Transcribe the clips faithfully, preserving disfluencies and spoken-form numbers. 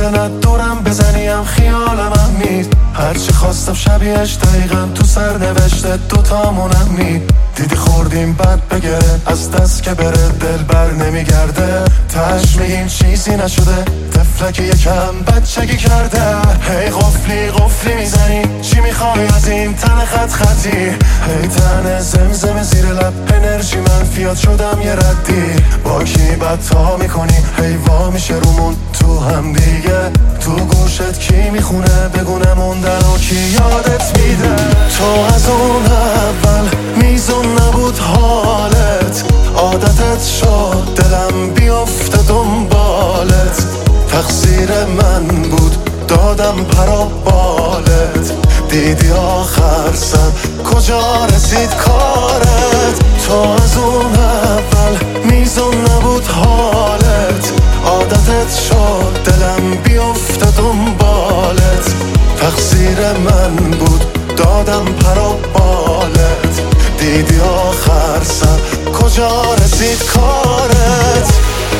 نه دورم بزنیم خیالم هم مید. هرچی خواستم شبیهش دقیقا تو سر نوشته دوتامونم مید. دیدی خوردیم بد بگه از دست که بره دل بر نمیگرده. تش میگیم چیزی نشده طفلکی یکم بچگی کرده. هی قفلی قفلی میزنی چی میخوای از این تن خط خطی. هی تن زمزم زیر لب انرژی منفیات شدم یه ردی. با کی بد تا میکنی هی وا میشه رومون تو هم دیگه. تو گوشت کی میخونه بگونه موندن و کی یادت میده. تو از اون اول میزون نبود حالت. عادتت شد دلم بیفته دنبالت. تقصیر من بود دادم پرا بالت. دیدی آخر سر کجا رسید کارت. تو از اون اول میزون نبود حالت. عادتت شد دلم بیفته دنبالت. تقصیر من بود دادم پرا بالت. دیدی آخر سر کجا رسید کارت.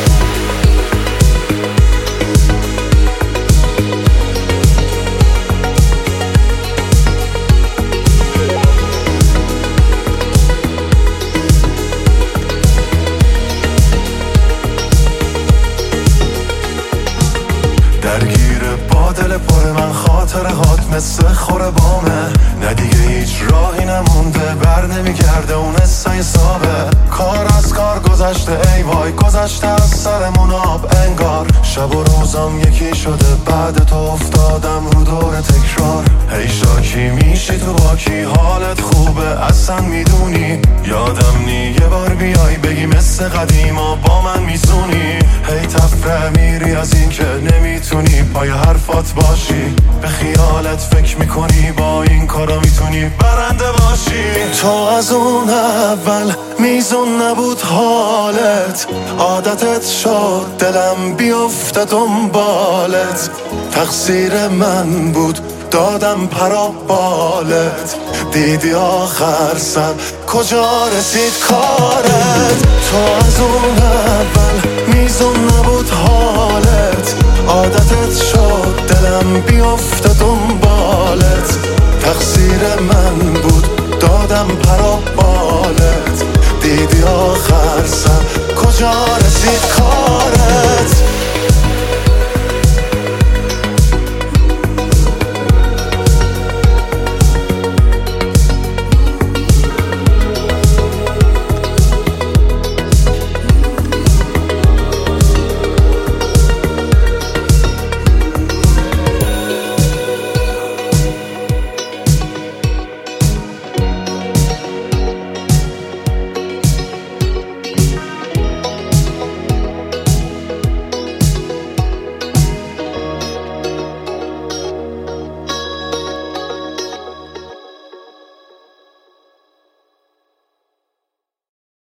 درگیر با دل پر من خاطره هات مثل خوره بامه. نه دیگه هیچ راهی نمونده بر نمیگرده اون حسای سابه. کار از کار گذشته ای وای گذشته از سرمون آب انگار. شب و روزم یکی شده بعد تو افتادم رو دور تکرار. هی شاکی میشی تو با کی حالت خوبه اصلا میدونی. یادم نی یه بار بیای بگی مثل قدیما با من میزونی. هی تفره میری از این که نمیتونی پای حرفات باشی. به خیالت فکر میکنی با این کارا میتونی برنده باشی. تو از اون اول میزون نبود حالت. عادتت شد دلم بیفته دنبالت. تقصیر من بود دادم پرا بالت. دیدی آخر سر کجا رسید کارت. تو از اون اول میزون نبود حالت. عادتت شد دلم بیفته دنبالت. تقصیر من بود دادم پرا بالت. دیدی آخر سر کجا رسید کارت.